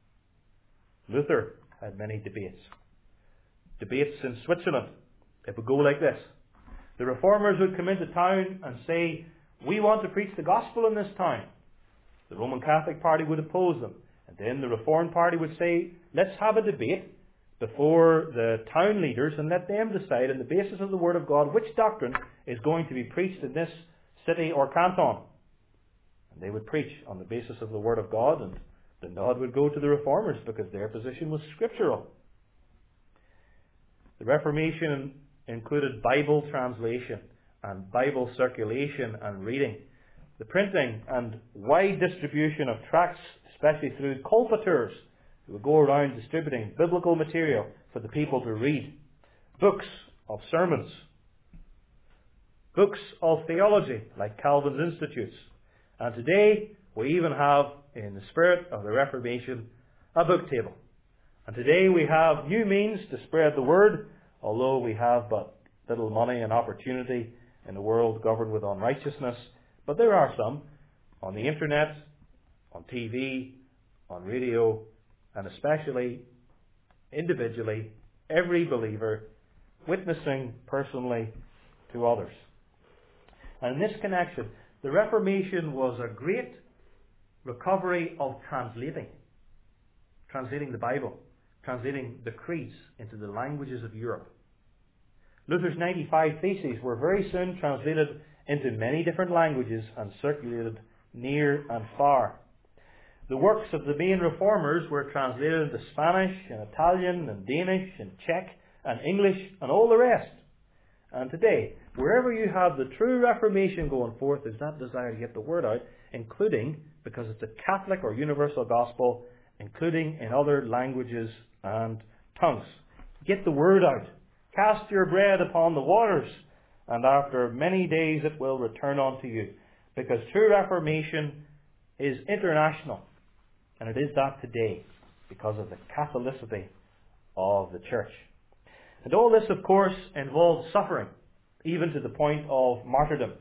Luther had many debates. Debates in Switzerland. It would go like this. The reformers would come into town and say, "We want to preach the gospel in this town." The Roman Catholic Party would oppose them. And then the Reformed Party would say, "Let's have a debate before the town leaders and let them decide on the basis of the Word of God which doctrine is going to be preached in this city or canton." And they would preach on the basis of the Word of God, and the nod would go to the Reformers because their position was scriptural. The Reformation included Bible translation and Bible circulation and reading, the printing and wide distribution of tracts, especially through colporteurs who would go around distributing biblical material for the people to read, books of sermons, books of theology like Calvin's Institutes. And today we even have, in the spirit of the Reformation, a book table. And today we have new means to spread the word, although we have but little money and opportunity in a world governed with unrighteousness. But there are some on the internet, on T V, on radio, and especially individually, every believer witnessing personally to others. And in this connection, the Reformation was a great recovery of translating. Translating the Bible. Translating the creeds into the languages of Europe. Luther's ninety-five Theses were very soon translated into many different languages and circulated near and far. The works of the main reformers were translated into Spanish and Italian and Danish and Czech and English and all the rest. And today, wherever you have the true Reformation going forth, there's that desire to get the word out, including, because it's a Catholic or universal gospel, including in other languages and tongues. Get the word out. Cast your bread upon the waters, and after many days it will return unto you. Because true Reformation is international, and it is that today because of the Catholicity of the Church. And all this, of course, involves suffering, even to the point of martyrdom.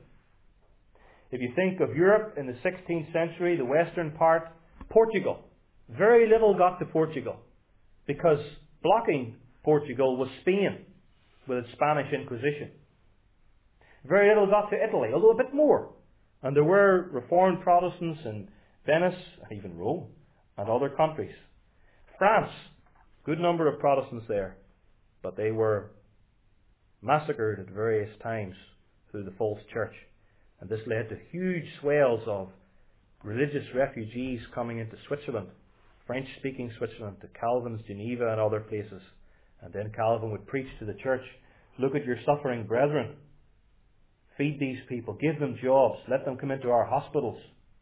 If you think of Europe in the sixteenth century, the western part, Portugal, very little got to Portugal, because blocking Portugal was Spain with its Spanish Inquisition. Very little got to Italy, although a bit more. And there were Reformed Protestants in Venice and even Rome and other countries. France, good number of Protestants there, but they were massacred at various times through the false church. And this led to huge swells of religious refugees coming into Switzerland, French-speaking Switzerland, to Calvin's Geneva and other places. And then Calvin would preach to the church, look at your suffering brethren. Feed these people, give them jobs, let them come into our hospitals.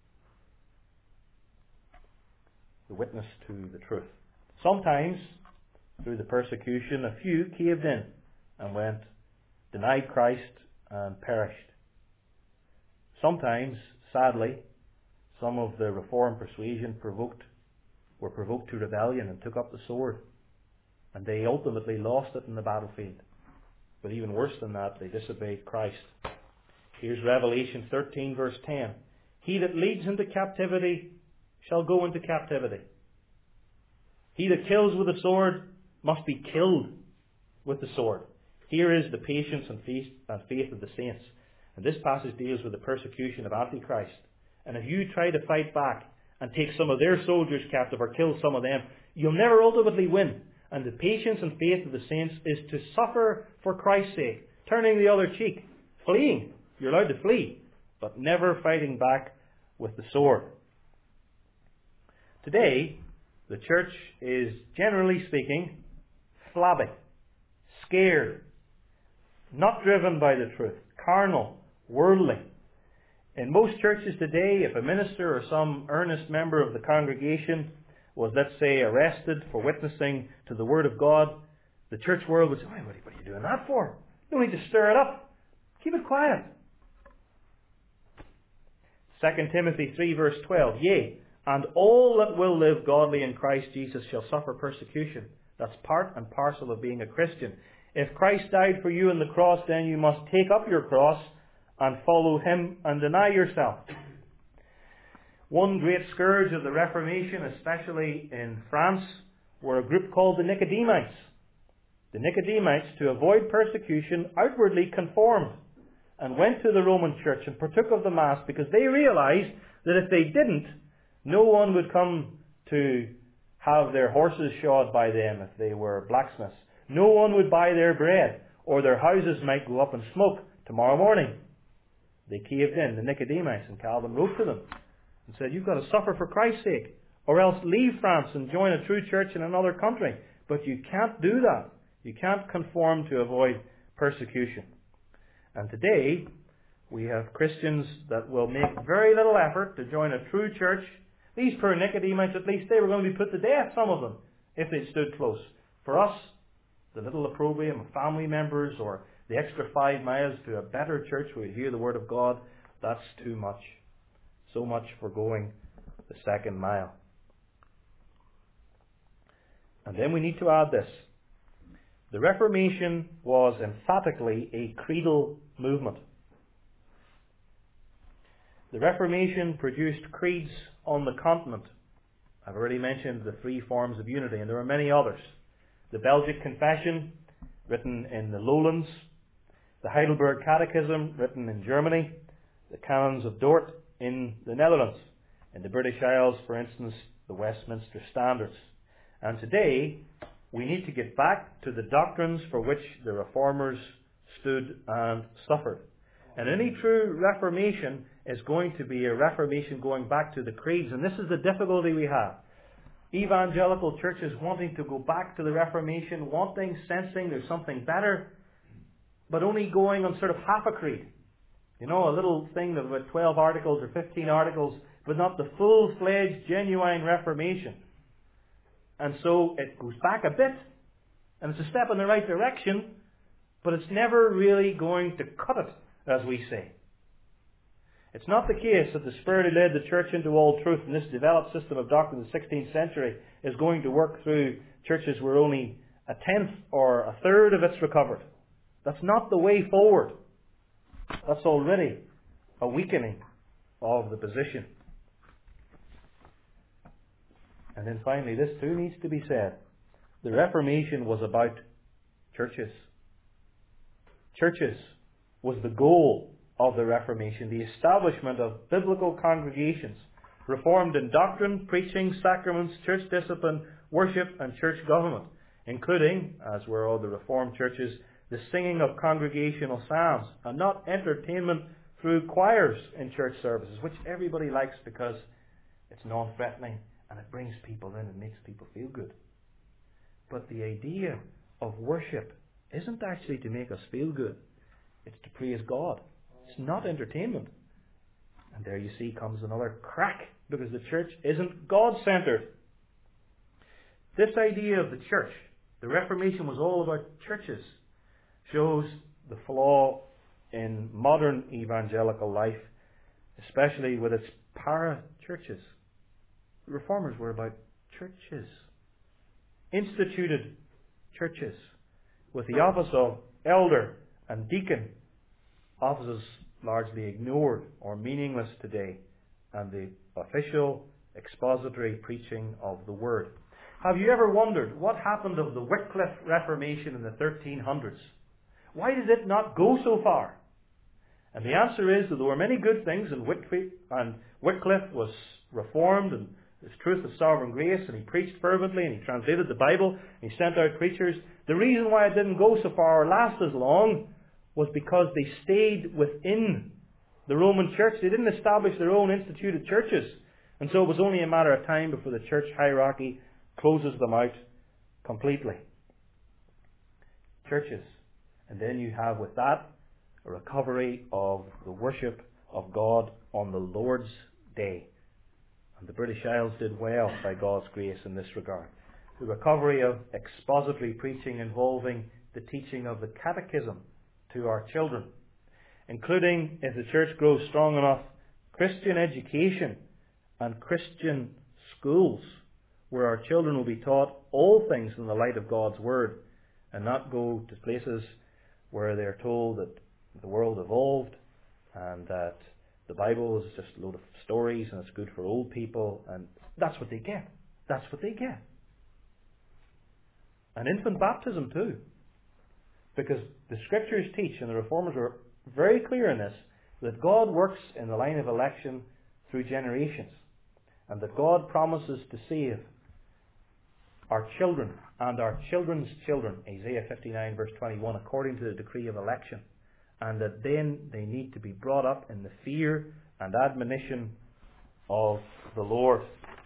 The witness to the truth. Sometimes, through the persecution, a few caved in and went, denied Christ and perished. Sometimes, sadly, some of the Reformed persuasion provoked, were provoked to rebellion and took up the sword. And they ultimately lost it in the battlefield. But even worse than that, they disobeyed Christ. Here's Revelation thirteen verse ten. He that leads into captivity shall go into captivity. He that kills with the sword must be killed with the sword. Here is the patience and faith of the saints. And this passage deals with the persecution of Antichrist. And if you try to fight back and take some of their soldiers captive or kill some of them, you'll never ultimately win. And the patience and faith of the saints is to suffer for Christ's sake, turning the other cheek, fleeing. You're allowed to flee, but never fighting back with the sword. Today, the church is, generally speaking, flabby, scared, not driven by the truth, carnal, worldly. In most churches today, if a minister or some earnest member of the congregation was, let's say, arrested for witnessing to the Word of God, the church world would say, "Why, what are you doing that for? You don't need to stir it up. Keep it quiet." Second Timothy three verse twelve, Yea, and all that will live godly in Christ Jesus shall suffer persecution. That's part and parcel of being a Christian. If Christ died for you on the cross, then you must take up your cross and follow Him and deny yourself. One great scourge of the Reformation, especially in France, were a group called the Nicodemus. The Nicodemus, to avoid persecution, outwardly conformed and went to the Roman church and partook of the Mass because they realized that if they didn't, no one would come to have their horses shod by them if they were blacksmiths. No one would buy their bread, or their houses might go up in smoke tomorrow morning. They caved in, the Nicodemus, and Calvin wrote to them and said, "You've got to suffer for Christ's sake, or else leave France and join a true church in another country." But you can't do that. You can't conform to avoid persecution. And today, we have Christians that will make very little effort to join a true church. These poor Nicodemus, at least, they were going to be put to death, some of them, if they stood close. For us, the little opprobrium of family members or the extra five miles to a better church where we hear the Word of God, that's too much. So much for going the second mile. And then we need to add this. The Reformation was emphatically a creedal movement. The Reformation produced creeds on the continent. I've already mentioned the three forms of unity, and there are many others. The Belgic Confession, written in the Lowlands, the Heidelberg Catechism, written in Germany, the Canons of Dort in the Netherlands, in the British Isles, for instance, the Westminster Standards. And today, we need to get back to the doctrines for which the Reformers stood and suffered. And any true Reformation is going to be a Reformation going back to the creeds. And this is the difficulty we have. Evangelical churches wanting to go back to the Reformation, wanting, sensing there's something better, but only going on sort of half a creed. You know, a little thing of about twelve articles or fifteen articles, but not the full-fledged, genuine Reformation. And so it goes back a bit, and it's a step in the right direction, but it's never really going to cut it, as we say. It's not the case that the Spirit who led the church into all truth and this developed system of doctrine in the sixteenth century is going to work through churches where only a tenth or a third of it's recovered. That's not the way forward. That's already a weakening of the position. And then finally, this too needs to be said. The Reformation was about churches. Churches was the goal of the Reformation, the establishment of biblical congregations, reformed in doctrine, preaching, sacraments, church discipline, worship, and church government, including, as were all the Reformed churches, the singing of congregational psalms, and not entertainment through choirs in church services, which everybody likes because it's non-threatening and it brings people in and makes people feel good. But the idea of worship isn't actually to make us feel good. It's to praise God. It's not entertainment. And there you see comes another crack, because the church isn't God-centered. This idea of the church, the Reformation was all about churches, shows the flaw in modern evangelical life, especially with its para-churches. The Reformers were about churches, instituted churches, with the office of elder and deacon, offices largely ignored or meaningless today, and the official expository preaching of the Word. Have you ever wondered what happened of the Wycliffe Reformation in the thirteen hundreds? Why did it not go so far? And the answer is that there were many good things, and Wycliffe, and Wycliffe was reformed, and his truth of sovereign grace, and he preached fervently, and he translated the Bible, and he sent out preachers. The reason why it didn't go so far or last as long was because they stayed within the Roman church. They didn't establish their own instituted churches. And so it was only a matter of time before the church hierarchy closes them out completely. Churches. And then you have with that a recovery of the worship of God on the Lord's Day. And the British Isles did well by God's grace in this regard. The recovery of expository preaching involving the teaching of the catechism to our children, including, if the church grows strong enough, Christian education and Christian schools, where our children will be taught all things in the light of God's Word, and not go to places where they're told that the world evolved and that the Bible is just a load of stories and it's good for old people, and that's what they get. That's what they get. And infant baptism too. Because the Scriptures teach, and the Reformers were very clear in this, that God works in the line of election through generations, and that God promises to save our children and our children's children, Isaiah fifty-nine verse twenty-one, according to the decree of election, and that then they need to be brought up in the fear and admonition of the Lord.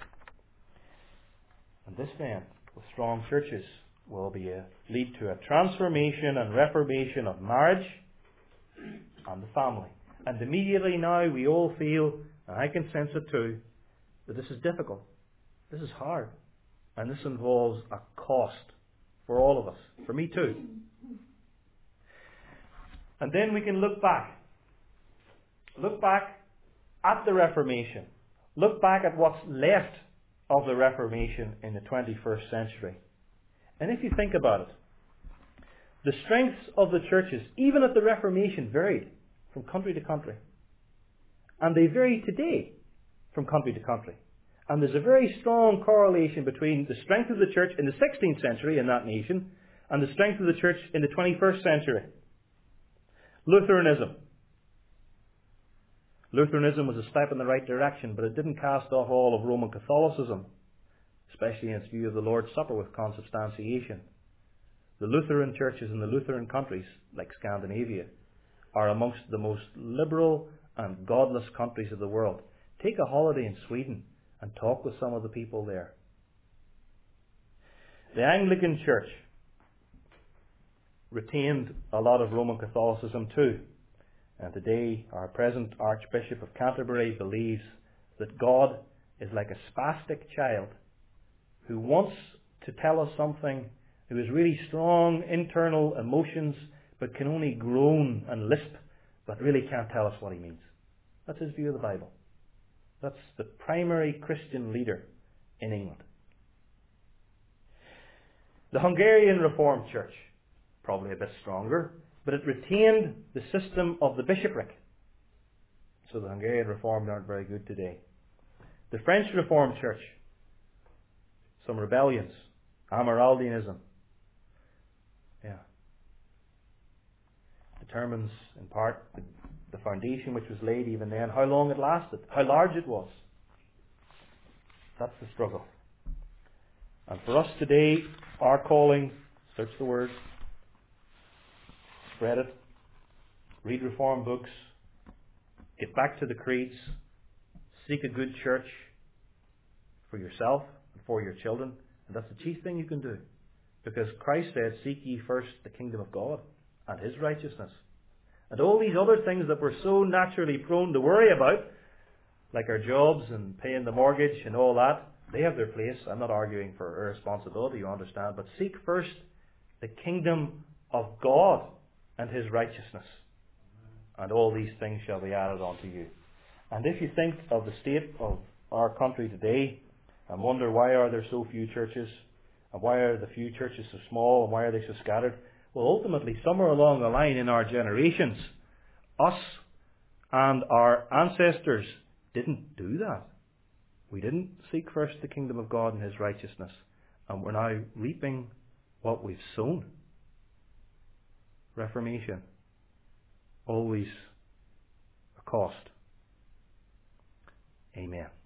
And this then, with strong churches, will be a, lead to a transformation and reformation of marriage and the family. And immediately now we all feel, and I can sense it too, that this is difficult. This is hard. And this involves a cost for all of us. For me too. And then we can look back. Look back at the Reformation. Look back at what's left of the Reformation in the twenty-first century. And if you think about it, the strengths of the churches, even at the Reformation, varied from country to country. And they vary today from country to country. And there's a very strong correlation between the strength of the church in the sixteenth century in that nation and the strength of the church in the twenty-first century. Lutheranism. Lutheranism was a step in the right direction, but it didn't cast off all of Roman Catholicism, especially in its view of the Lord's Supper with consubstantiation. The Lutheran churches in the Lutheran countries, like Scandinavia, are amongst the most liberal and godless countries of the world. Take a holiday in Sweden and talk with some of the people there. The Anglican Church retained a lot of Roman Catholicism too. And today our present Archbishop of Canterbury believes that God is like a spastic child who wants to tell us something, who has really strong internal emotions but can only groan and lisp but really can't tell us what he means. That's his view of the Bible. That's the primary Christian leader in England. The Hungarian Reformed Church, probably a bit stronger, but it retained the system of the bishopric. So the Hungarian Reformed aren't very good today. The French Reformed Church, some rebellions, Amyraldianism, yeah, determines in part the, the foundation which was laid even then, how long it lasted, how large it was. That's the struggle. And for us today, our calling, search the word, spread it. Read reform books. Get back to the creeds. Seek a good church for yourself and for your children. And that's the chief thing you can do. Because Christ said, seek ye first the kingdom of God and His righteousness. And all these other things that we're so naturally prone to worry about, like our jobs and paying the mortgage and all that, they have their place. I'm not arguing for irresponsibility, you understand. But seek first the kingdom of God and His righteousness. And all these things shall be added unto you. And if you think of the state of our country today and wonder why are there so few churches, and why are the few churches so small, and why are they so scattered? Well, ultimately, somewhere along the line in our generations, us and our ancestors didn't do that. We didn't seek first the kingdom of God and His righteousness. And we're now reaping what we've sown. Reformation. Always a cost. Amen.